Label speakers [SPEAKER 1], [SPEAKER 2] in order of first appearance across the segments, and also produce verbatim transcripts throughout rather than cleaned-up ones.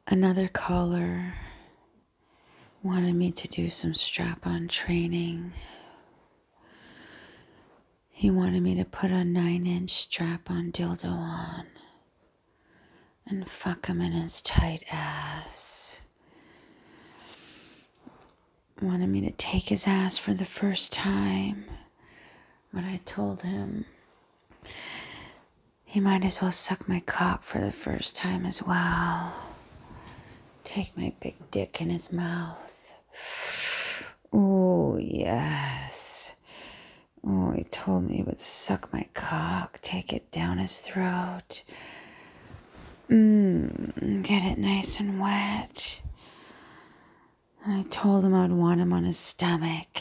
[SPEAKER 1] Another caller wanted me to do some strap-on training. He wanted me to put a nine-inch strap-on dildo on and fuck him in his tight ass. Wanted me to take his ass for the first time, but I told him he might as well suck my cock for the first time as well. Take my big dick in his mouth. Oh, yes. Oh, he told me he would suck my cock, take it down his throat. Mmm, get it nice and wet. And I told him I'd want him on his stomach.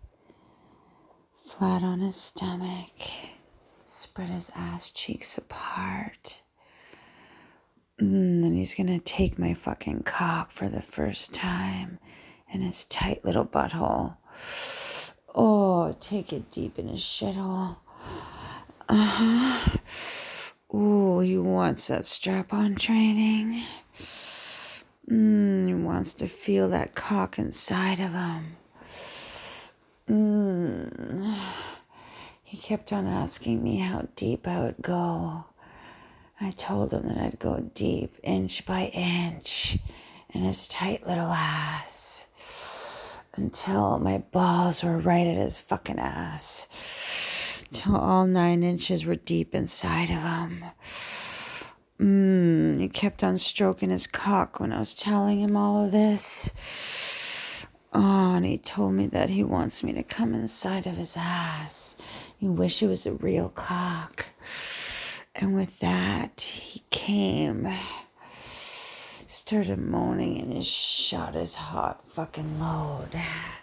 [SPEAKER 1] Flat on his stomach. Spread his ass cheeks apart. Mm, and he's gonna take my fucking cock for the first time in his tight little butthole. Oh, take it deep in his shithole. Uh-huh. Ooh, he wants that strap-on training. Mm, he wants to feel that cock inside of him. Mm. He kept on asking me how deep I would go. I told him that I'd go deep, inch by inch, in his tight little ass. Until my balls were right at his fucking ass. Till all nine inches were deep inside of him. Mmm, he kept on stroking his cock when I was telling him all of this. Oh, and he told me that he wants me to come inside of his ass. He wished it was a real cock. And with that, he came. Started moaning and he shot his hot fucking load.